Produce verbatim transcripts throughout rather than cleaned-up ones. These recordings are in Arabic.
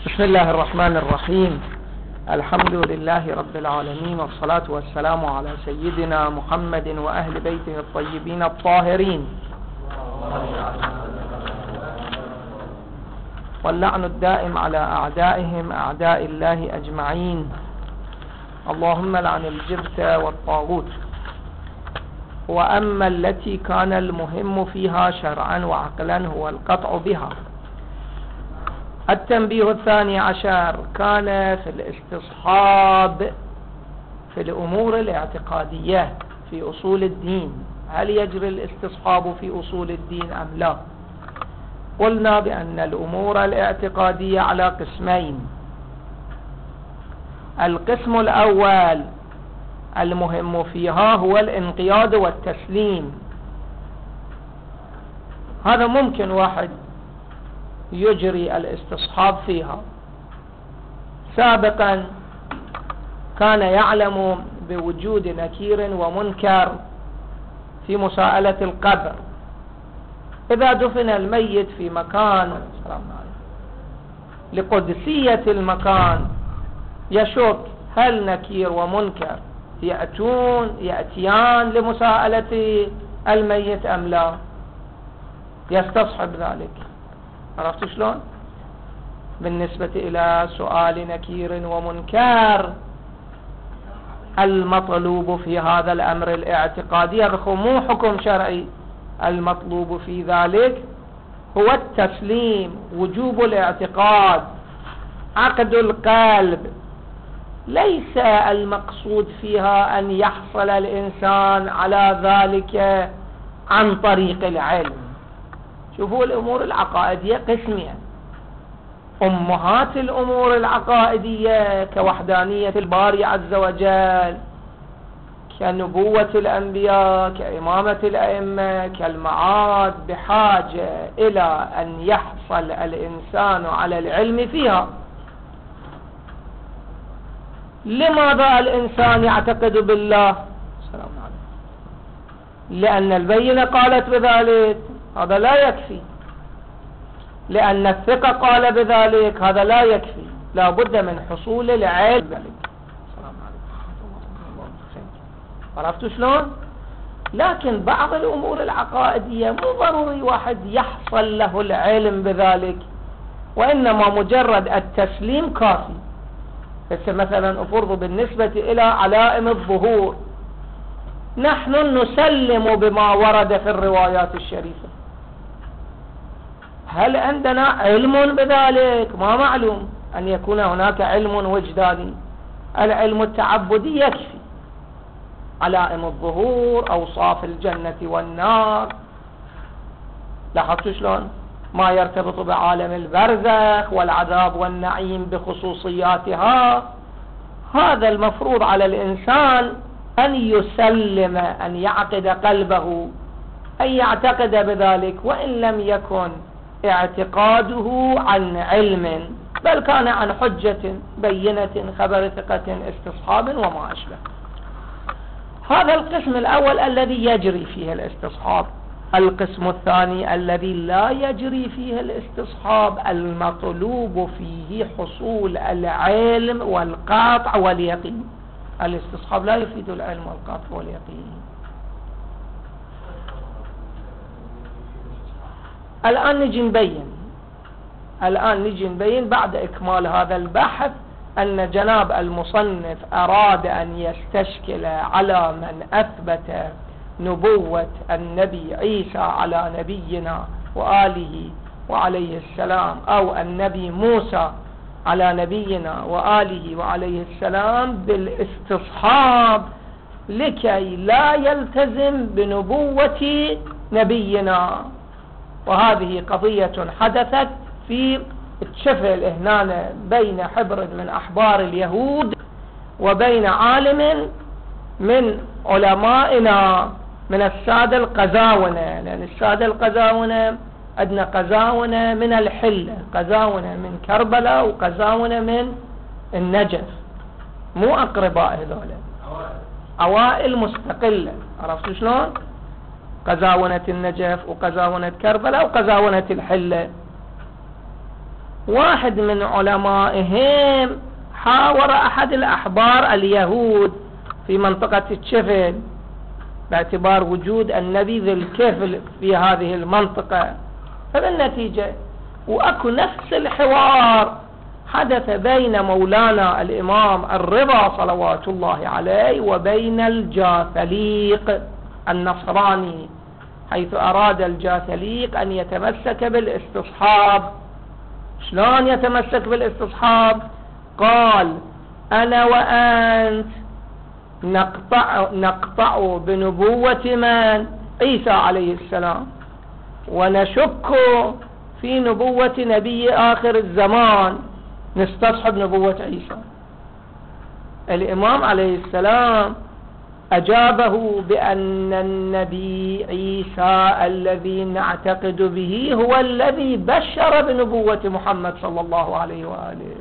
بسم الله الرحمن الرحيم. الحمد لله رب العالمين، والصلاة والسلام على سيدنا محمد وأهل بيته الطيبين الطاهرين، واللعن الدائم على أعدائهم أعداء الله أجمعين. اللهم لعن الجبت والطاغوت. وأما التي كان المهم فيها شرعا وعقلا هو القطع بها. التنبيه الثاني عشر كان في الاستصحاب في الأمور الاعتقادية في أصول الدين. هل يجري الاستصحاب في أصول الدين أم لا؟ قلنا بأن الأمور الاعتقادية على قسمين. القسم الأول المهم فيها هو الانقياد والتسليم. هذا ممكن واحد يجري الاستصحاب فيها. سابقا كان يعلم بوجود نكير ومنكر في مساءلة القبر. إذا دفن الميت في مكان لقدسية المكان يشك هل نكير ومنكر يأتون يأتيان لمساءلة الميت أم لا، يستصحب ذلك. عرفت شلون؟ بالنسبة إلى سؤال نكير ومنكر المطلوب في هذا الأمر الاعتقادي مو حكم شرعي، المطلوب في ذلك هو التسليم، وجوب الاعتقاد، عقد القلب. ليس المقصود فيها أن يحصل الإنسان على ذلك عن طريق العلم. شوفوا الأمور العقائدية قسمين. أمهات الأمور العقائدية كوحدانية الباري عز وجل، كنبوة الأنبياء، كإمامة الأئمة، كالمعاد، بحاجة إلى أن يحصل الإنسان على العلم فيها. لماذا الإنسان يعتقد بالله؟ السلام عليكم. لأن البينة قالت بذلك، هذا لا يكفي. لأن الثقة قال بذلك، هذا لا يكفي. لا بد من حصول العلم بذلك. السلام عليكم. عرفتوا شلون؟ لكن بعض الأمور العقائدية مو ضروري واحد يحصل له العلم بذلك، وإنما مجرد التسليم كافي. مثلا أفرض بالنسبة إلى علائم الظهور، نحن نسلم بما ورد في الروايات الشريفة. هل عندنا علم بذلك؟ ما معلوم أن يكون هناك علم وجداني. العلم التعبدي يكفي. علائم الظهور، أوصاف الجنة والنار، لاحظتوا شلون؟ ما يرتبط بعالم البرزخ والعذاب والنعيم بخصوصياتها. هذا المفروض على الإنسان أن يسلم، أن يعقد قلبه، أن يعتقد بذلك، وإن لم يكن اعتقاده عن علم، بل كان عن حجة بينة، خبر ثقة، استصحاب وما أشبه. هذا القسم الأول الذي يجري فيه الاستصحاب. القسم الثاني الذي لا يجري فيه الاستصحاب، المطلوب فيه حصول العلم والقطع واليقين. الاستصحاب لا يفيد العلم والقطع واليقين. الآن نجي نبين الآن نجي نبين بعد إكمال هذا البحث أن جناب المصنف أراد أن يستشكل على من أثبت نبوة النبي عيسى على نبينا وآله وعليه السلام، أو النبي موسى على نبينا وآله وعليه السلام بالاستصحاب، لكي لا يلتزم بنبوة نبينا. وهذه قضية حدثت في الشفل هنا بين حبر من أحبار اليهود وبين عالم من علمائنا من السادة القزاونة. لأن السادة القزاونة عندنا قزاونة من الحلة، قزاونة من كربلاء، وقزاونة من النجف، مو أقرباء هذول، عوائل مستقلة. عرفتوا شلون؟ قزاونة النجف وقزاونة كربلاء وقزاونة الحلة. واحد من علمائهم حاور أحد الأحبار اليهود في منطقة الشفل باعتبار وجود النبي ذي الكفل في هذه المنطقة، فبالنتيجة وأكو نفس الحوار حدث بين مولانا الإمام الرضا صلوات الله عليه وبين الجاثليق النصراني، حيث أراد الجاثليق أن يتمسك بالاستصحاب. شلون يتمسك بالاستصحاب؟ قال أنا وأنت نقطع, نقطع بنبوة من؟ عيسى عليه السلام، ونشك في نبوة نبي آخر الزمان، نستصحب نبوة عيسى. الإمام عليه السلام أجابه بأن النبي عيسى الذي نعتقد به هو الذي بشر بنبوة محمد صلى الله عليه وآله،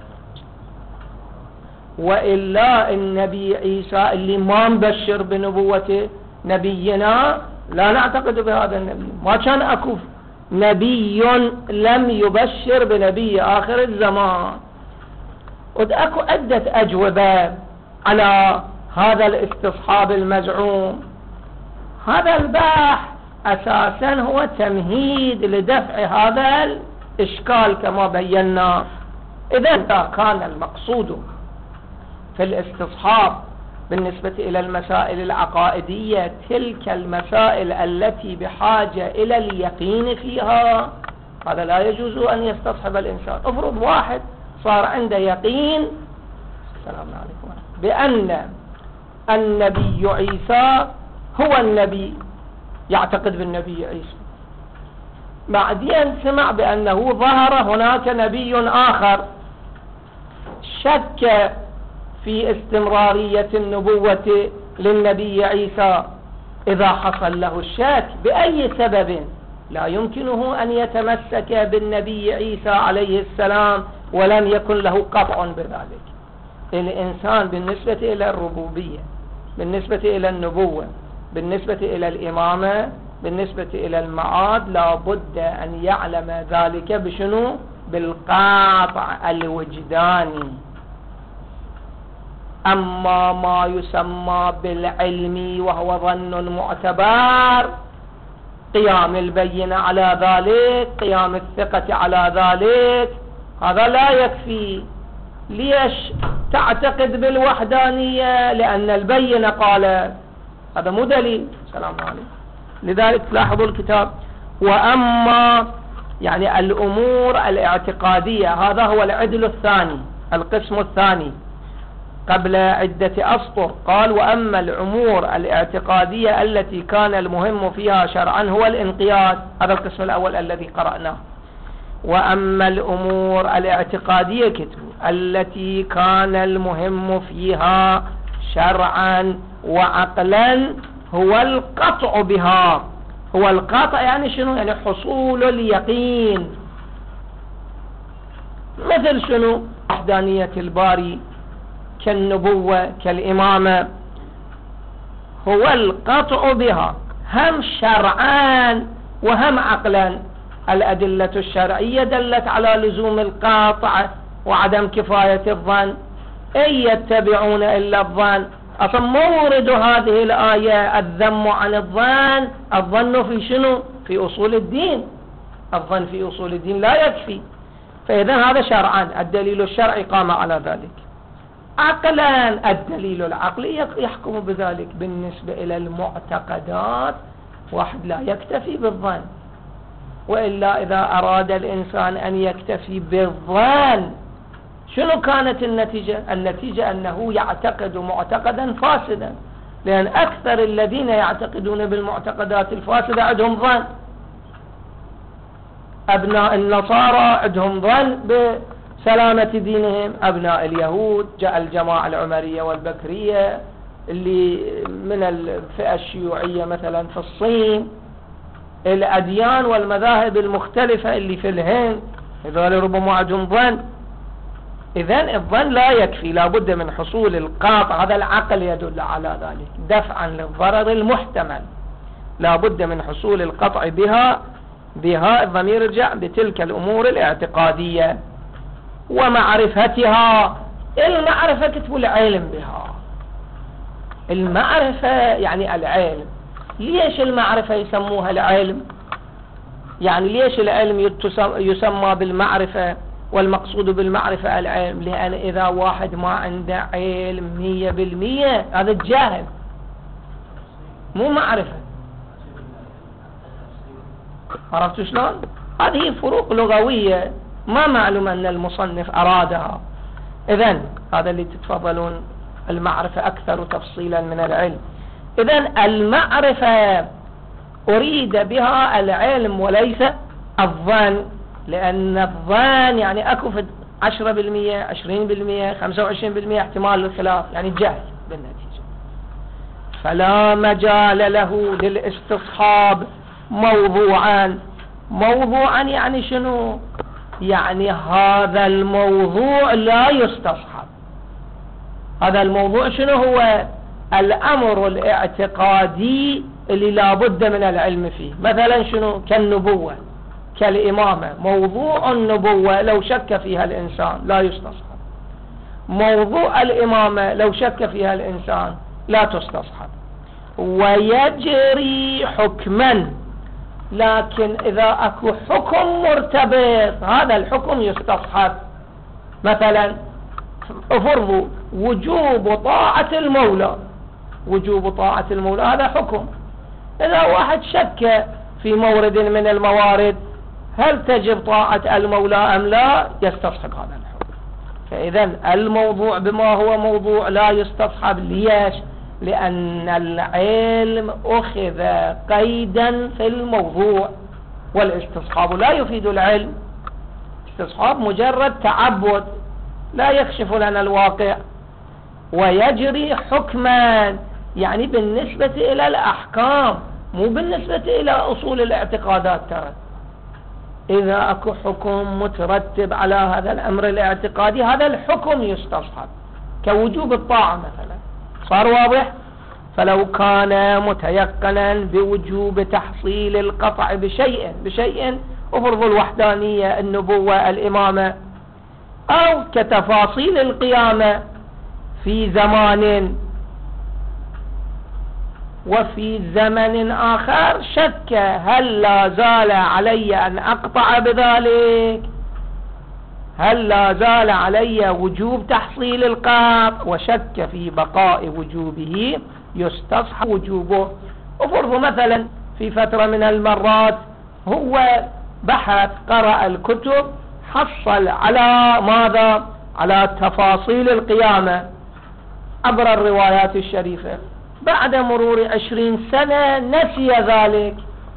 وإلا النبي عيسى اللي ما مبشر بنبوة نبينا لا نعتقد بهذا النبي. ما كان أكو نبي لم يبشر بنبي آخر الزمان. وأكو عدة أجوبة على هذا الاستصحاب المزعوم. هذا البحث أساسا هو تمهيد لدفع هذا الإشكال كما بينا. إذا كان المقصود في الاستصحاب بالنسبة إلى المسائل العقائدية تلك المسائل التي بحاجة إلى اليقين فيها، هذا لا يجوز أن يستصحب الإنسان. افرض واحد صار عنده يقين السلام عليكم بأن النبي عيسى هو النبي، يعتقد بالنبي عيسى، بعدين سمع بأنه ظهر هناك نبي آخر، شك في استمرارية النبوة للنبي عيسى. إذا حصل له الشك بأي سبب لا يمكنه أن يتمسك بالنبي عيسى عليه السلام ولم يكن له قطع بذلك. الإنسان بالنسبة إلى الربوبية، بالنسبة إلى النبوة، بالنسبة إلى الإمامة، بالنسبة إلى المعاد، لا بد أن يعلم ذلك بشنو؟ بالقاطع الوجداني. أما ما يسمى بالعلم وهو ظن معتبر، قيام البينة على ذلك، قيام الثقة على ذلك، هذا لا يكفي. ليش تعتقد بالوحدانية؟ لأن البينة قال، هذا مو دليل. سلام عليكم. لذلك تلاحظوا الكتاب وأما يعني الأمور الاعتقادية، هذا هو العدل الثاني، القسم الثاني قبل عدة أسطر. قال وأما الأمور الاعتقادية التي كان المهم فيها شرعا هو الانقياد، هذا القسم الأول الذي قرأناه. وأما الأمور الاعتقادية كتب التي كان المهم فيها شرعا وعقلا هو القطع بها. هو القطع يعني شنو؟ يعني حصول اليقين. مثل شنو؟ وحدانية الباري، كالنبوة، كالإمامة، هو القطع بها هم شرعان وهم عقلا. الأدلة الشرعية دلت على لزوم القاطع وعدم كفاية الظن، إن يتبعون إلا الظن. أصلا مورد هذه الآية الذم عن الظن. الظن في شنو؟ في أصول الدين. الظن في أصول الدين لا يكفي. فإذا هذا شرعان، الدليل الشرعي قام على ذلك. عقلا الدليل العقلي يحكم بذلك. بالنسبة إلى المعتقدات واحد لا يكتفي بالظن، وإلا إذا أراد الإنسان أن يكتفي بالظن شنو كانت النتيجة؟ النتيجة أنه يعتقد معتقدا فاسدا، لأن أكثر الذين يعتقدون بالمعتقدات الفاسدة عندهم ظن. أبناء النصارى عندهم ظن بسلامة دينهم، أبناء اليهود، جاء الجماعة العمرية والبكرية اللي من الفئة الشيوعية مثلا في الصين، الأديان والمذاهب المختلفة اللي في الهند، هذول ربما عندهم ظن. إذن الظن لا يكفي، لا بد من حصول القاطع. هذا العقل يدل على ذلك، دفعا للضرر المحتمل لا بد من حصول القطع بها بها، الضمير يرجع بتلك الأمور الاعتقادية ومعرفتها. المعرفة كتبوا العلم بها، المعرفة يعني العلم. ليش المعرفة يسموها العلم؟ يعني ليش العلم يسمى بالمعرفة والمقصود بالمعرفة العلم؟ لأن إذا واحد ما عنده علم مية بالمية هذا الجاهل، مو معرفة. عرفتوا شلون؟ هذه فروق لغوية ما معلوم أن المصنف أرادها. إذن هذا اللي تتفضلون، المعرفة أكثر تفصيلا من العلم. إذن المعرفة أريد بها العلم وليس الظن، لأن الظن يعني أكو في عشرة بالمية عشرين بالمية خمسة وعشرين بالمية احتمال للخلاف، يعني جهل بالنتيجة. فلا مجال له للاستصحاب موضوعا. موضوعا يعني شنو؟ يعني هذا الموضوع لا يستصحب. هذا الموضوع شنو هو؟ الأمر الاعتقادي اللي لا بد من العلم فيه. مثلا شنو؟ كالنبوة، كالإمامة. موضوع النبوة لو شك فيها الإنسان لا يستصحب. موضوع الإمامة لو شك فيها الإنسان لا تستصحب. ويجري حكما، لكن إذا أكو حكم مرتبط هذا الحكم يستصحب. مثلا افرضوا وجوب طاعة المولى، وجوب طاعة المولى هذا حكم. إذا واحد شك في مورد من الموارد هل تجب طاعة المولى أم لا، يستصحب هذا الحكم. فإذا الموضوع بما هو موضوع لا يستصحب. ليش؟ لأن العلم أخذ قيدا في الموضوع، والاستصحاب لا يفيد العلم. استصحاب مجرد تعبد لا يكشف لنا الواقع. ويجري حكما يعني بالنسبة إلى الأحكام، مو بالنسبة إلى أصول الاعتقادات. ترى إذا أكو حكم مترتب على هذا الأمر الاعتقادي هذا الحكم يستصحب، كوجوب الطاعة مثلا. صار واضح؟ فلو كان متيقنا بوجوب تحصيل القطع بشيء بشيء أفرض الوحدانية، النبوة، الإمامة، أو كتفاصيل القيامة في زمان وفي زمن آخر، شك هل لا زال علي أن أقطع بذلك، هل لا زال علي وجوب تحصيل القطع، وشك في بقاء وجوبه يستصحب وجوبه. أفرض مثلا في فترة من المرات هو بحث، قرأ الكتب، حصل على ماذا؟ على تفاصيل القيامة عبر الروايات الشريفة. بعد مرور عشرين سنة نسي ذلك،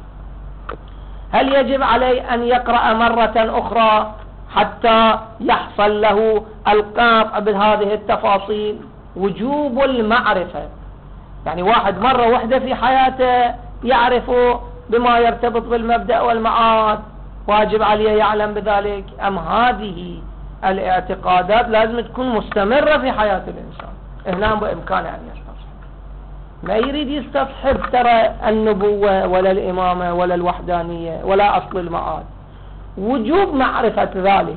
هل يجب عليه أن يقرأ مرة أخرى حتى يحصل له القطع بهذه التفاصيل؟ وجوب المعرفة يعني واحد مرة واحدة في حياته يعرف بما يرتبط بالمبدأ والمعاد، واجب عليه يعلم بذلك؟ أم هذه الاعتقادات لازم تكون مستمرة في حياة الإنسان؟ هنا بإمكانه أن يستصحب. ما يريد يستصحب ترى النبوة ولا الإمامة ولا الوحدانية ولا أصل المعاد، وجوب معرفة ذلك.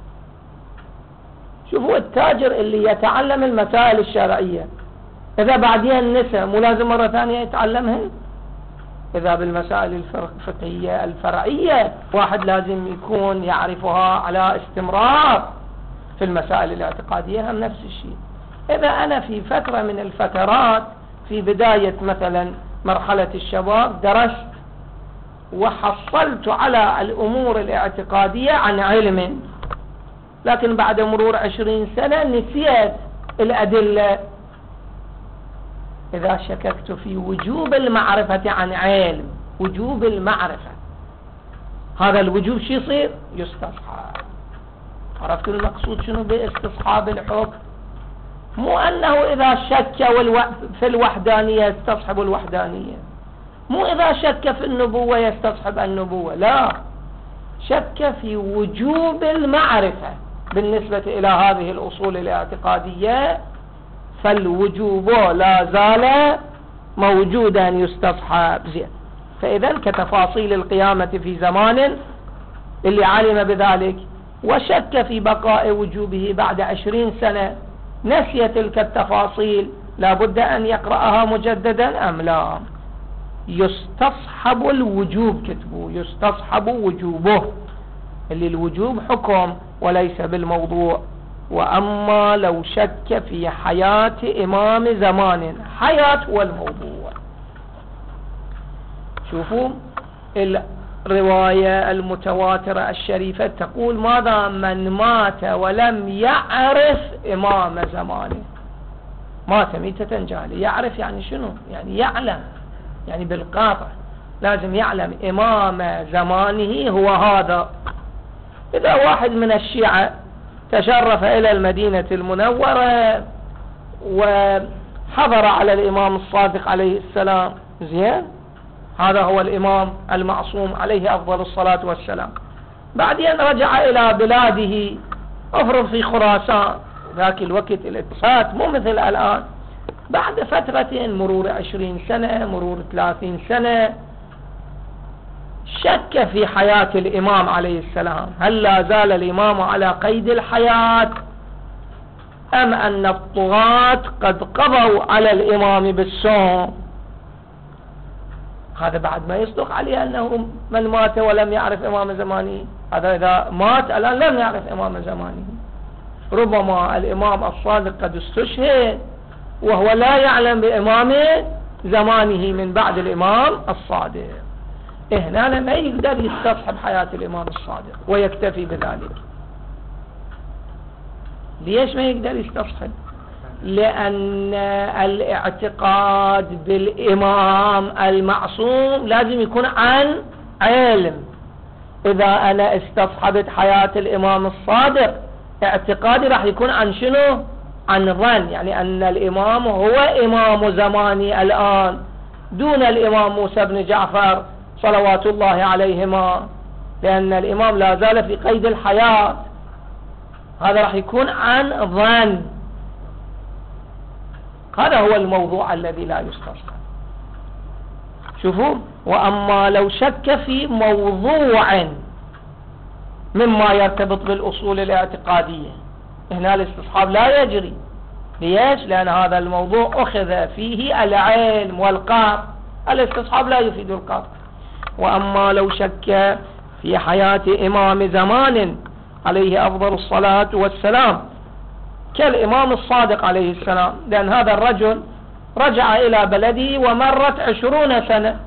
شوفوا التاجر اللي يتعلم المسائل الشرعية إذا بعدين نسى مو لازم مرة ثانية يتعلمهن؟ إذا بالمسائل الفقهية الفرعية واحد لازم يكون يعرفها على استمرار. في المسائل الاعتقادية هم نفس الشيء. إذا أنا في فترة من الفترات في بداية مثلا مرحلة الشباب درست وحصلت على الأمور الاعتقادية عن علم، لكن بعد مرور عشرين سنة نسيت الأدلة، إذا شككت في وجوب المعرفة عن علم، وجوب المعرفة، هذا الوجوب شو يصير؟ يستصحب. عرفتوا المقصود شنو باستصحاب الحكم؟ مو أنه إذا شك في الوحدانية يستصحب الوحدانية، مو إذا شك في النبوة يستصحب النبوة، لا، شك في وجوب المعرفة بالنسبة إلى هذه الأصول الاعتقادية، فالوجوب لا زال موجودا يستصحب. زين، فإذا كتفاصيل القيامة في زمان اللي علم بذلك وشك في بقاء وجوبه بعد عشرين سنة، نسي تلك التفاصيل، لا بد أن يقرأها مجددا أم لا؟ يستصحب الوجوب، كتبوا يستصحب وجوبه، اللي الوجوب حكم وليس بالموضوع. وأما لو شك في حياة إمام زمان، حياة والموضوع. شوفوا الرواية المتواترة الشريفة تقول ماذا؟ من مات ولم يعرف إمام زمانه، مات ميتة جاهلية. يعرف يعني شنو؟ يعني يعلم، يعني بالقاطع لازم يعلم إمام زمانه هو هذا. إذا واحد من الشيعة تشرف إلى المدينة المنورة وحضر على الإمام الصادق عليه السلام، زين، هذا هو الإمام المعصوم عليه أفضل الصلاة والسلام، بعدين رجع إلى بلاده، أفرض في خراسان، ذاك الوقت الاتصالات مو مثل الآن، بعد فترة مرور عشرين سنة، مرور ثلاثين سنة، شك في حياة الإمام عليه السلام، هل لا زال الإمام على قيد الحياة أم أن الطغاة قد قضوا على الإمام بالسوم؟ هذا بعد ما يصدق عليه أنه من مات ولم يعرف إمام زمانه، هذا إذا مات الآن لم يعرف إمام زمانه. ربما الإمام الصادق قد استشهد وهو لا يعلم بإمام زمانه من بعد الإمام الصادق، هنا ما يقدر يستصحب حياة الإمام الصادق ويكتفي بذلك. ليش ما يقدر يستصحب؟ لأن الاعتقاد بالإمام المعصوم لازم يكون عن علم. إذا أنا استصحبت حياة الإمام الصادق، اعتقادي راح يكون عن شنو؟ عن ظن، يعني أن الإمام هو إمام زماني الآن دون الإمام موسى بن جعفر صلوات الله عليهما، لأن الإمام لا زال في قيد الحياة. هذا راح يكون عن ظن. هذا هو الموضوع الذي لا يستصحب. شوفوا، وأما لو شك في موضوع مما يرتبط بالأصول الاعتقادية، هنا الاستصحاب لا يجري. ليش؟ لأن هذا الموضوع أخذ فيه العلم والقاطع، الاستصحاب لا يفيد القاطع. وأما لو شك في حياة إمام زمان عليه أفضل الصلاة والسلام كالإمام الصادق عليه السلام، لأن هذا الرجل رجع إلى بلده ومرت عشرون سنة،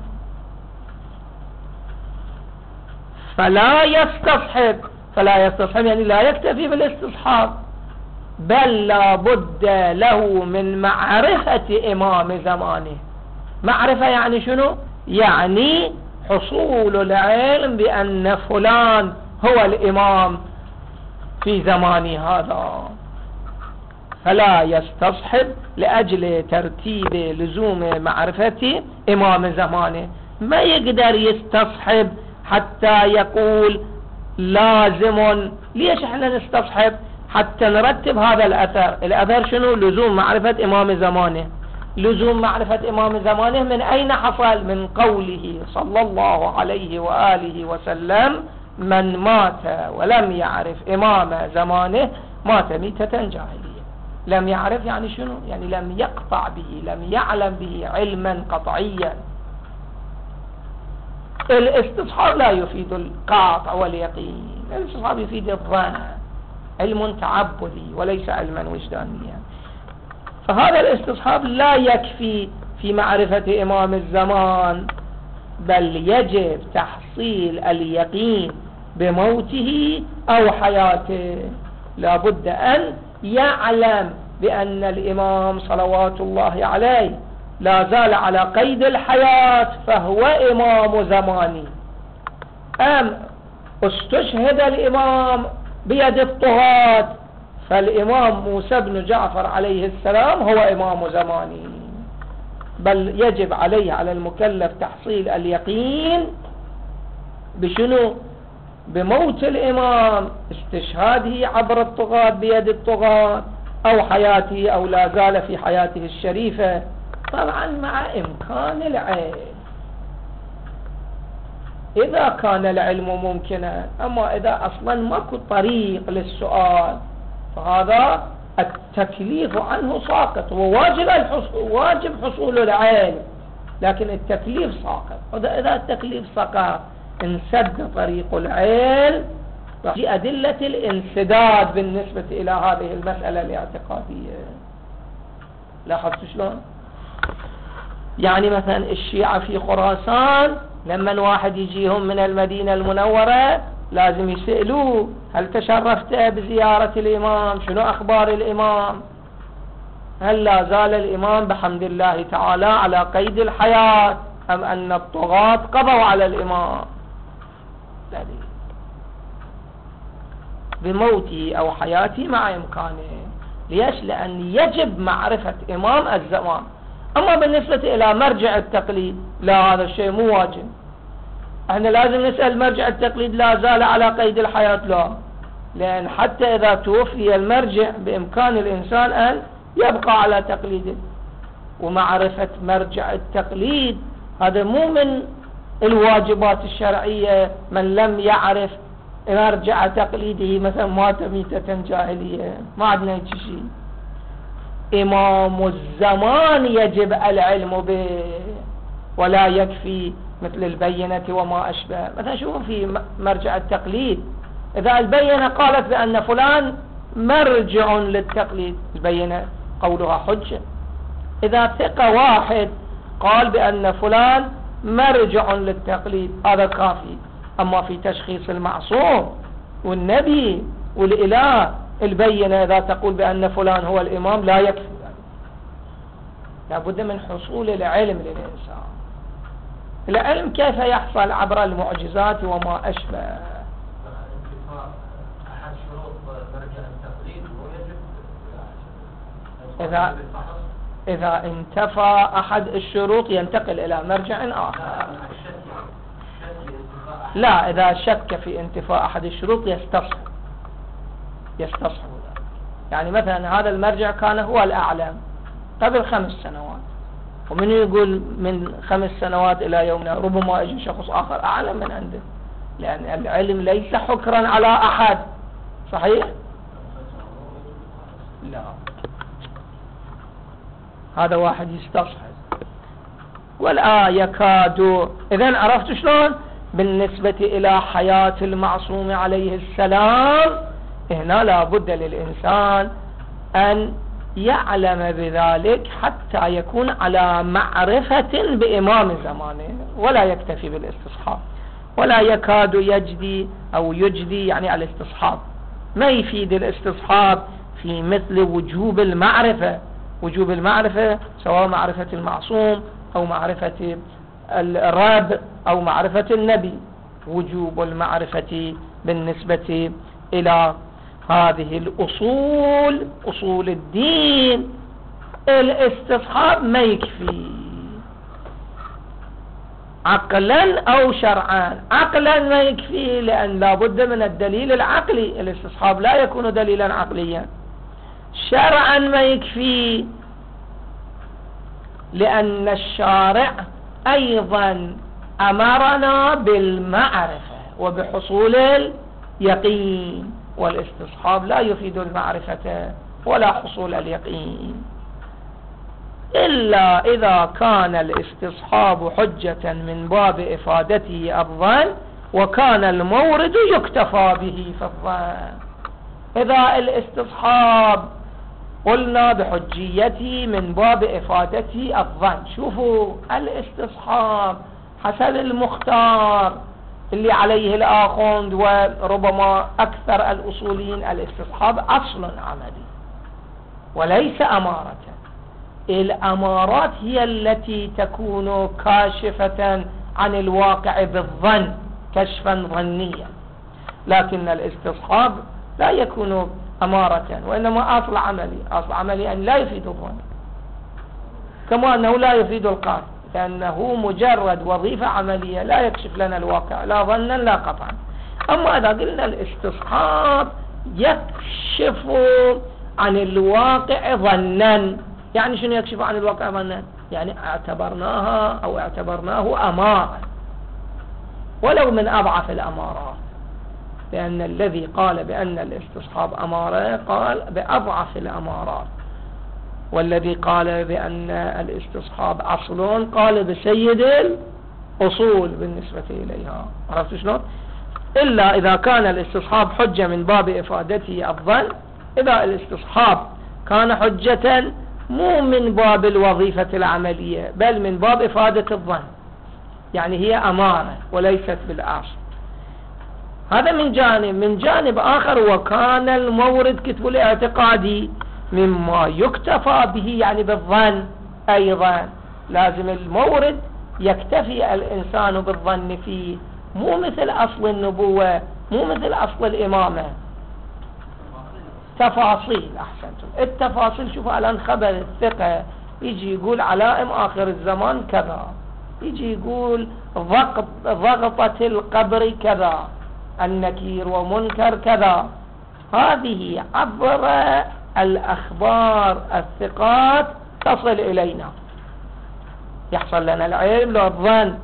فلا يستصحب فلا يستصحب يعني لا يكتفي بالاستصحاب، بل لا بد له من معرفة إمام زمانه. معرفة يعني شنو؟ يعني حصول العلم بأن فلان هو الإمام في زمانه هذا، فلا يستصحب لأجل ترتيب لزوم معرفة إمام زمانه. ما يقدر يستصحب حتى يقول لازم. ليش احنا نستصحب؟ حتى نرتب هذا الأثر. الأثر شنو؟ لزوم معرفة إمام زمانه. لزوم معرفة إمام زمانه من أين حصل؟ من قوله صلى الله عليه وآله وسلم: من مات ولم يعرف إمام زمانه مات ميتة جاهلية. لم يعرف يعني شنو؟ يعني لم يقطع به، لم يعلم به علما قطعيا. الاستصحاب لا يفيد القاطع واليقين، الاستصحاب يفيد الظن، علم تعبدي وليس علما وجدانيا. فهذا الاستصحاب لا يكفي في معرفة إمام الزمان، بل يجب تحصيل اليقين بموته أو حياته. لا بد أن يعلم بأن الإمام صلوات الله عليه لا زال على قيد الحياة فهو إمام زماني، أم استشهد الإمام بيد الطغاة فالإمام موسى بن جعفر عليه السلام هو إمام زماني. بل يجب عليه على المكلف تحصيل اليقين بشنو؟ بموت الإمام، استشهاده عبر الطغاة بيد الطغاة، أو حياته أو لا زال في حياته الشريفة، طبعا مع إمكان العلم. إذا كان العلم ممكنا. أما إذا أصلا ماكو طريق للسؤال فهذا التكليف عنه ساقط. وواجب الحصول واجب حصول العلم لكن التكليف ساقط. إذا التكليف سقط انسد طريق العلم في أدلة الانسداد بالنسبة إلى هذه المسألة الاعتقادية. لاحظت شلون؟ يعني مثلا الشيعة في خراسان لما واحد يجيهم من المدينة المنورة لازم يسألوه هل تشرفت بزيارة الإمام؟ شنو أخبار الإمام؟ هل لا زال الإمام بحمد الله تعالى على قيد الحياة أم أن الطغاة قضوا على الإمام بموته أو حياته مع إمكانه؟ ليش؟ لأن يجب معرفة إمام الزمان. أما بالنسبة إلى مرجع التقليد لا، هذا الشيء مو واجب. احنا لازم نسأل مرجع التقليد لا زال على قيد الحياة؟ لا، لأن حتى إذا توفي المرجع بإمكان الإنسان أن يبقى على تقليده. ومعرفة مرجع التقليد هذا مو من الواجبات الشرعية. من لم يعرف مرجع تقليده مثلا مات ميتة جاهلية، ما عندنا هيك شيء. إمام الزمان يجب العلم به ولا يكفي مثل البينة وما أشبه. مثلا شوفوا في مرجع التقليد إذا البينة قالت بأن فلان مرجع للتقليد، البينة قولها حجة. إذا ثقة واحد قال بأن فلان مرجع للتقليد هذا كافي. أما في تشخيص المعصوم والنبي والإله البينة إذا تقول بأن فلان هو الإمام لا يكفي. لابد من حصول العلم للإنسان. العلم كيف يحصل؟ عبر المعجزات وما أشبه. أحد شروط مرجع التقليد ويجب إذا إذا انتفى أحد الشروط ينتقل إلى مرجع آخر. لا، إذا شك في انتفاء أحد الشروط يستصحب يستصحب ذلك. يعني مثلا هذا المرجع كان هو الأعلم قبل خمس سنوات، ومن يقول من خمس سنوات إلى يومنا ربما يجي شخص آخر أعلم من عنده، لأن العلم ليس حكرا على أحد. صحيح؟ لا، هذا واحد يستصحب. ولا يكاد. إذن عرفت شلون؟ بالنسبة إلى حياة المعصوم عليه السلام هنا لا بد للإنسان أن يعلم بذلك حتى يكون على معرفة بإمام زمانه، ولا يكتفي بالاستصحاب. ولا يكاد يجدي أو يجدي يعني الاستصحاب. ما يفيد الاستصحاب في مثل وجوب المعرفة. وجوب المعرفة سواء معرفة المعصوم أو معرفة الرب أو معرفة النبي. وجوب المعرفة بالنسبة إلى هذه الأصول أصول الدين الاستصحاب ما يكفي عقلا أو شرعا. عقلا ما يكفي لأن لا بد من الدليل العقلي، الاستصحاب لا يكون دليلا عقليا. شرعا ما يكفي لأن الشارع أيضا أمرنا بالمعرفة وبحصول اليقين، والاستصحاب لا يفيد المعرفة ولا حصول اليقين إلا إذا كان الاستصحاب حجة من باب إفادته الظن وكان المورد يكتفى به في الظن. إذا الاستصحاب قلنا بحجيته من باب إفادته الظن. شوفوا الاستصحاب حسب المختار اللي عليه الآخوند وربما أكثر الأصوليين، الاستصحاب أصل عملي وليس أمارة. الأمارات هي التي تكون كاشفة عن الواقع بالظن كشفا ظنيا، لكن الاستصحاب لا يكون أمارة وإنما أصل عملي. أصل عملي أن لا يفيد الظن، كما أنه لا يفيد القاطع، لأنه مجرد وظيفة عملية لا يكشف لنا الواقع لا ظنا لا قطعا. أما إذا قلنا الاستصحاب يكشف عن الواقع ظنا، يعني شنو يكشف عن الواقع ظنا؟ يعني اعتبرناها أو اعتبرناه أمارة. ولو من أضعف الأمارات، لأن الذي قال بأن الاستصحاب أمارة قال بأضعف الأمارات، والذي قال بأن الاستصحاب أصل قال بسيد الأصول بالنسبة إليها. عرفت شلون؟ إلا إذا كان الاستصحاب حجة من باب إفادته الظن. إذا الاستصحاب كان حجة مو من باب الوظيفة العملية بل من باب إفادة الظن، يعني هي أمارة وليست بالأصل. هذا من جانب. من جانب آخر وكان المورد كتب الاعتقادي مما يكتفى به يعني بالظن، أيضا لازم المورد يكتفي الإنسان بالظن فيه، مو مثل أصل النبوة، مو مثل أصل الإمامة. تفاصيل. أحسنتم. التفاصيل. شوفوا الآن خبر الثقة يجي يقول علائم آخر الزمان كذا، يجي يقول ضغط ضغطة القبر كذا، النكير ومنكر كذا. هذه عبر الأخبار الثقات تصل إلينا، يحصل لنا العلم لو الظن. العلم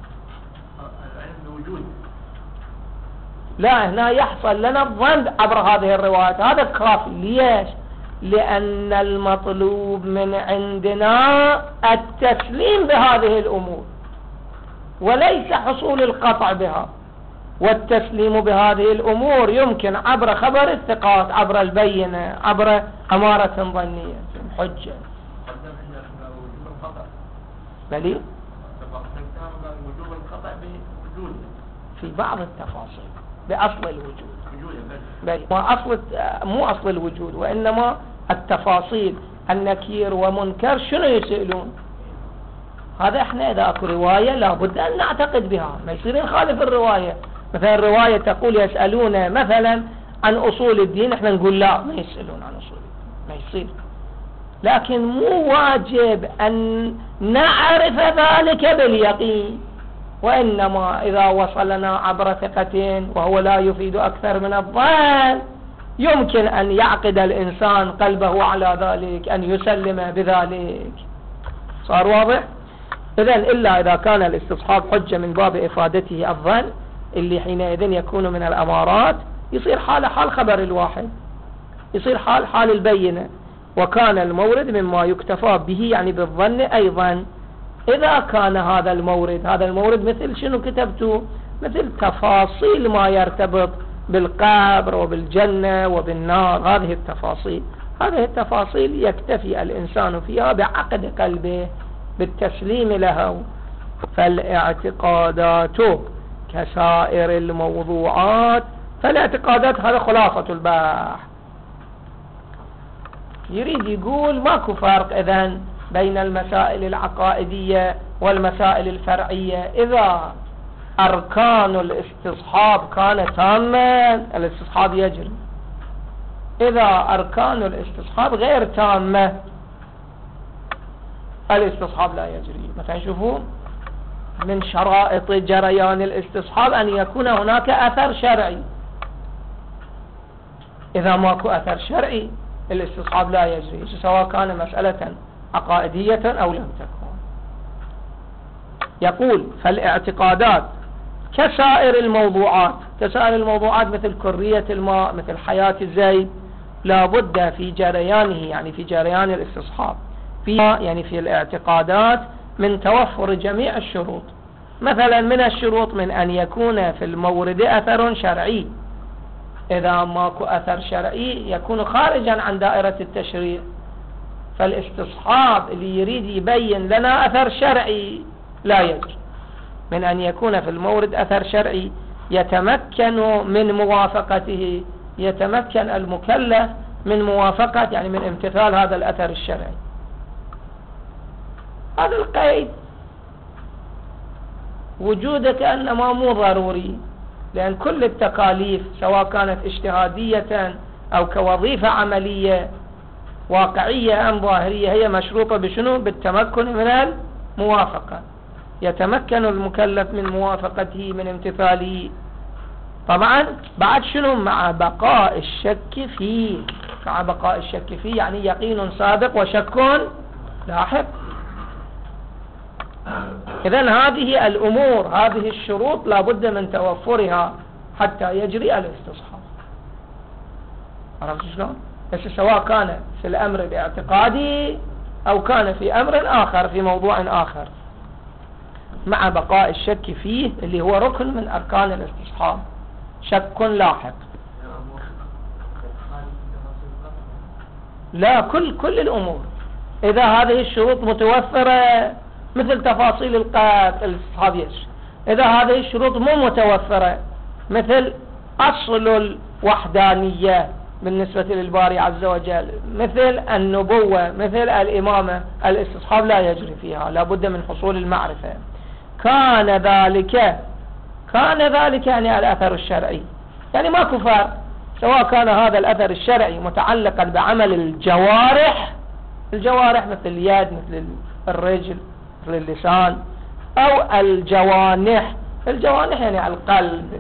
موجود. لا، هنا يحصل لنا الظن عبر هذه الروايات. هذا كافي. ليش؟ لأن المطلوب من عندنا التسليم بهذه الأمور وليس حصول القطع بها. والتسليم بهذه الأمور يمكن عبر خبر الثقات، عبر البينة، عبر أمارة ظنية حجة. بلي وجوب القطع بوجود في بعض التفاصيل بأصل الوجود. بلي مو أصل مو أصل الوجود، وإنما التفاصيل. النكير ومنكر شنو يسألون؟ هذا احنا إذا أكو رواية لابد أن نعتقد بها، ما يصير نخالف الرواية. مثلا الرواية تقول يسألون مثلا عن أصول الدين، احنا نقول لا، ما يسألون عن أصول الدين، ما يصير. لكن مو واجب أن نعرف ذلك باليقين، وإنما إذا وصلنا عبر ثقتين وهو لا يفيد أكثر من الظن يمكن أن يعقد الإنسان قلبه على ذلك، أن يسلم بذلك. صار واضح؟ إذن إلا إذا كان الاستصحاب حجة من باب إفادته الظن، اللي حينئذ يكون من الأمارات، يصير حال حال خبر الواحد، يصير حال حال البينة. وكان المورد مما يكتفى به يعني بالظن أيضا. إذا كان هذا المورد هذا المورد مثل شنو كتبته؟ مثل تفاصيل ما يرتبط بالقبر وبالجنة وبالنار. هذه التفاصيل هذه التفاصيل يكتفي الإنسان فيها بعقد قلبه بالتسليم لها. فالاعتقادات كسائر الموضوعات. فالاعتقادات هذا خلاصة البحث. يريد يقول ماكو فرق إذن بين المسائل العقائدية والمسائل الفرعية. إذا أركان الاستصحاب كانت تامة الاستصحاب يجري، إذا أركان الاستصحاب غير تامة الاستصحاب لا يجري. مثلا شوفوا من شرائط جريان الاستصحاب أن يكون هناك أثر شرعي. إذا ماكو أثر شرعي الاستصحاب لا يجري، سواء كان مسألة عقائدية أو لم تكن. يقول فالاعتقادات كسائر الموضوعات. كسائر الموضوعات مثل كرية الماء، مثل حياة الزيت، لا بد في جريانه يعني في جريان الاستصحاب في يعني في الاعتقادات من توفر جميع الشروط. مثلا من الشروط من أن يكون في المورد أثر شرعي. إذا ماكو أثر شرعي يكون خارجا عن دائرة التشريع. فالاستصحاب اللي يريد يبين لنا أثر شرعي لا يجوز. من أن يكون في المورد أثر شرعي يتمكن من موافقته، يتمكن المكلف من موافقة يعني من امتثال هذا الأثر الشرعي. هذا القيد وجوده كأنما مو ضروري، لأن كل التكاليف سواء كانت اجتهادية أو كوظيفة عملية واقعية أم ظاهرية هي مشروطة بشنو؟ بالتمكن من الموافقة. يتمكن المكلف من موافقته من امتثاله، طبعا بعد شنو؟ مع بقاء الشك فيه. مع بقاء الشك فيه يعني يقين سابق وشك لاحق. إذن هذه الأمور، هذه الشروط لا بد من توفرها حتى يجري الاستصحاب. عرفت شلون؟ بس سواء كان في الأمر الاعتقادي أو كان في أمر آخر، في موضوع آخر، مع بقاء الشك فيه اللي هو ركن من أركان الاستصحاب، شك لاحق. لا، كل كل الأمور إذا هذه الشروط متوفرة، مثل تفاصيل القتل الاستصحاب يجري. إذا هذه الشروط مو متوفرة، مثل أصل الوحدانية بالنسبة للباري عز وجل، مثل النبوة، مثل الإمامة، الاستصحاب لا يجري فيها، لا بد من حصول المعرفة. كان ذلك كان ذلك يعني الأثر الشرعي، يعني ما كفر، سواء كان هذا الأثر الشرعي متعلقا بعمل الجوارح، الجوارح مثل اليد، مثل الرجل، مثل اللسان، أو الجوانح. الجوانح يعني القلب،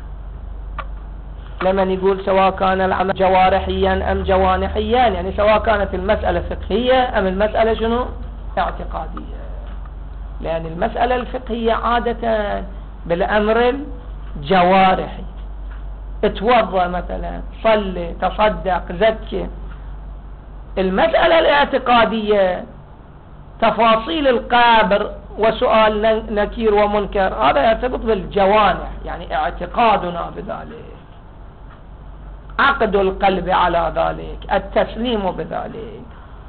لمن يقول سواء كان العمل جوارحيا أم جوانحيا، يعني سواء كانت المسألة فقهية أم المسألة شنو اعتقادية. لأن المسألة الفقهية عادة بالأمر الجوارحي، اتوضى مثلا، صلي، تصدق، زكي. المسألة الاعتقادية تفاصيل القبر وسؤال نكير ومنكر، هذا يرتبط بالجوانح، يعني اعتقادنا بذلك، عقد القلب على ذلك، التسليم بذلك.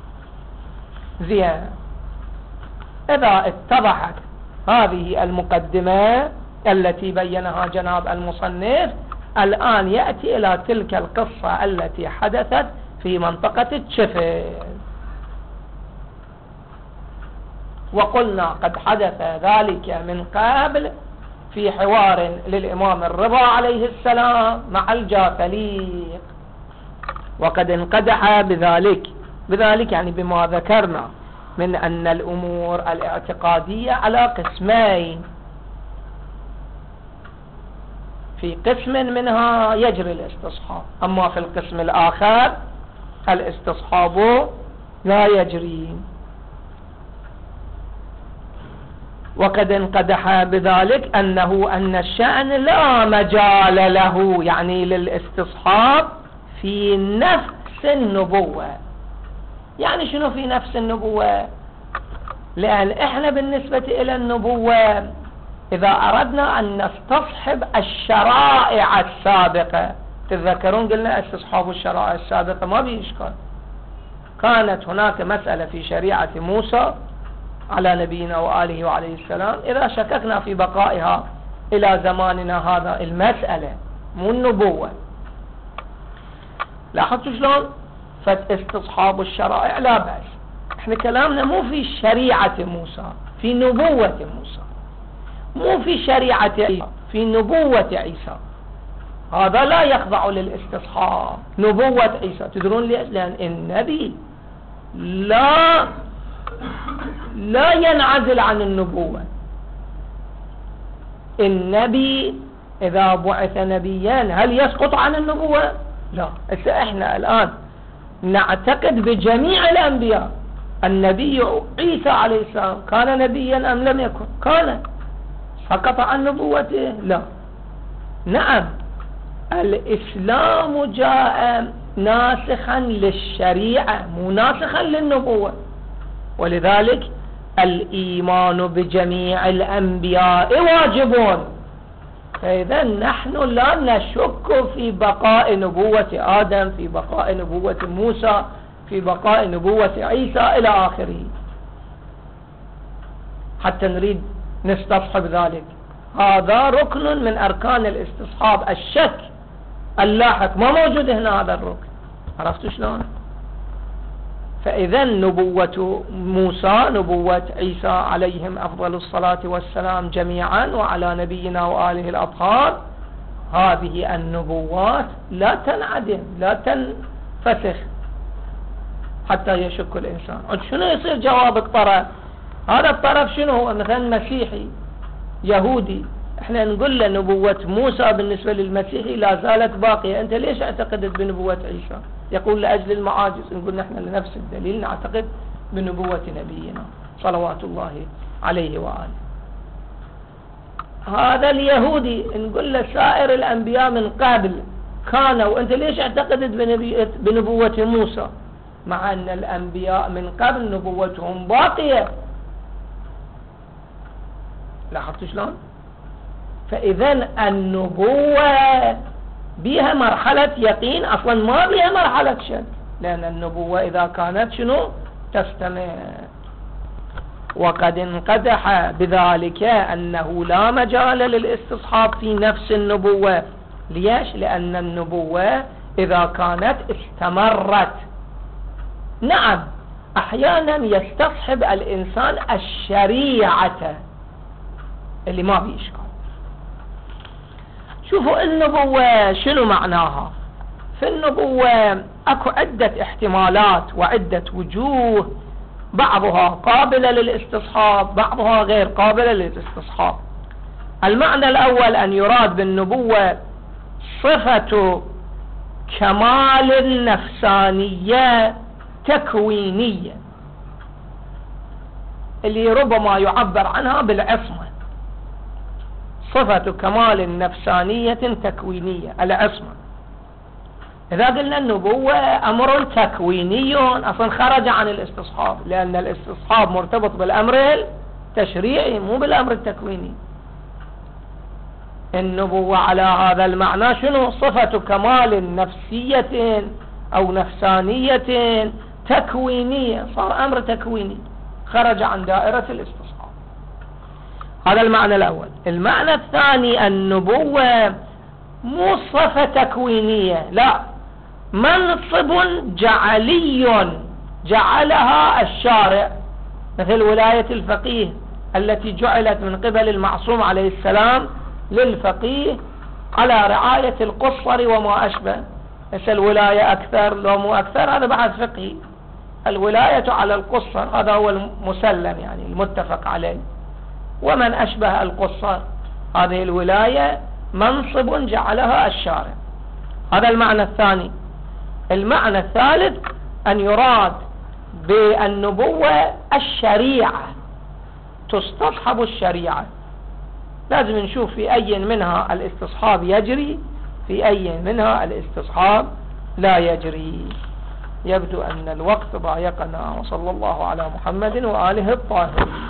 زين، إذا اتضحت هذه المقدمة التي بينها جناب المصنف، الآن يأتي إلى تلك القصة التي حدثت في منطقة الشفل. وقلنا قد حدث ذلك من قبل في حوار للإمام الرضا عليه السلام مع الجاثليق، وقد انقدح بذلك بذلك يعني بما ذكرنا من أن الأمور الاعتقادية على قسمين، في قسم منها يجري الاستصحاب، أما في القسم الآخر الاستصحاب لا يجري. وقد انقدح بذلك أنه أن الشأن لا مجال له، يعني للاستصحاب في نفس النبوة. يعني شنو في نفس النبوة؟ لأن احنا بالنسبة إلى النبوة إذا أردنا أن نستصحب الشرائع السابقة، تذكرون قلنا استصحاب الشرائع السابقة ما بإشكال. كانت هناك مسألة في شريعة موسى على نبينا وآله وعليه السلام، إذا شككنا في بقائها إلى زماننا هذا، المسألة مو النبوة. لاحظتوا شلون؟ فاستصحاب الشرائع لا بأس. احنا كلامنا مو في شريعة موسى، في نبوة موسى، مو في شريعة عيسى، في نبوة عيسى. هذا لا يخضع للاستصحاب، نبوة عيسى. تدرون ليش؟ لأن النبي لا لا ينعزل عن النبوة. النبي إذا بعث نبيا هل يسقط عن النبوة؟ لا. احنا الآن نعتقد بجميع الأنبياء. النبي عيسى عليه السلام كان نبيا أم لم يكن؟ كان. سقط عن نبوته؟ لا. نعم، الإسلام جاء ناسخا للشريعة مو ناسخا للنبوة، ولذلك الإيمان بجميع الأنبياء واجب. فإذا نحن لا نشك في بقاء نبوة آدم، في بقاء نبوة موسى، في بقاء نبوة عيسى إلى آخره، حتى نريد نستصحب ذلك. هذا ركن من أركان الاستصحاب، الشك اللاحق ما موجود هنا هذا الركن. عرفتوا شلون؟ فإذا نبوة موسى، نبوة عيسى عليهم أفضل الصلاة والسلام جميعا وعلى نبينا وآله الأطهار، هذه النبوات لا تنعدم، لا تنفسخ حتى يشك الإنسان. شنو يصير جواب الطرف؟ هذا الطرف شنو هو؟ مثلا مسيحي يهودي، احنا نقول له نبوة موسى بالنسبة للمسيحي لا زالت باقية، انت ليش اعتقدت بنبوة عيسى؟ يقول لأجل المعاجز. نقول نحن لنفس الدليل نعتقد بنبوة نبينا صلوات الله عليه وآله. هذا اليهودي نقول له سائر الأنبياء من قبل كانوا، أنت ليش اعتقدت بنبوة موسى مع أن الأنبياء من قبل نبوتهم باقية؟ لاحظت شلون؟ فإذا النبوة بها مرحلة يقين، أصلا ما بها مرحلة شك، لأن النبوة إذا كانت شنو تستمر. وقد انقدح بذلك أنه لا مجال للاستصحاب في نفس النبوة. ليش؟ لأن النبوة إذا كانت استمرت، نعم أحيانا يستصحب الإنسان الشريعة اللي ما في إشكال. شوفوا النبوة شنو معناها. في النبوة أكو عدة احتمالات وعدة وجوه، بعضها قابلة للاستصحاب، بعضها غير قابلة للاستصحاب. المعنى الأول أن يراد بالنبوة صفة كمال نفسانية تكوينية، اللي ربما يعبر عنها بالعصمة. صفة كمال نفسانية تكوينية، العصمة. إذا قلنا النبوة أمر تكويني أصلا خرج عن الاستصحاب، لأن الاستصحاب مرتبط بالأمر التشريعي مو بالأمر التكويني. النبوة على هذا المعنى شنو؟ صفة كمال نفسية أو نفسانية تكوينية، صار أمر تكويني خرج عن دائرة الاستصحاب. هذا المعنى الأول. المعنى الثاني النبوة مو صفة تكوينية، لا، منصب جعلي جعلها الشارع، مثل ولاية الفقيه التي جعلت من قبل المعصوم عليه السلام للفقيه على رعاية القصر وما أشبه. بس الولاية أكثر لو مو أكثر هذا بعد فقهي. الولاية على القصر هذا هو المسلم يعني المتفق عليه، ومن أشبه القصر هذه الولاية منصب جعلها الشارع. هذا المعنى الثاني. المعنى الثالث أن يراد بالنبوة الشريعة، تستصحب الشريعة. لازم نشوف في أي منها الاستصحاب يجري، في أي منها الاستصحاب لا يجري. يبدو أن الوقت ضايقنا، وصلى الله على محمد وآله الطاهرين.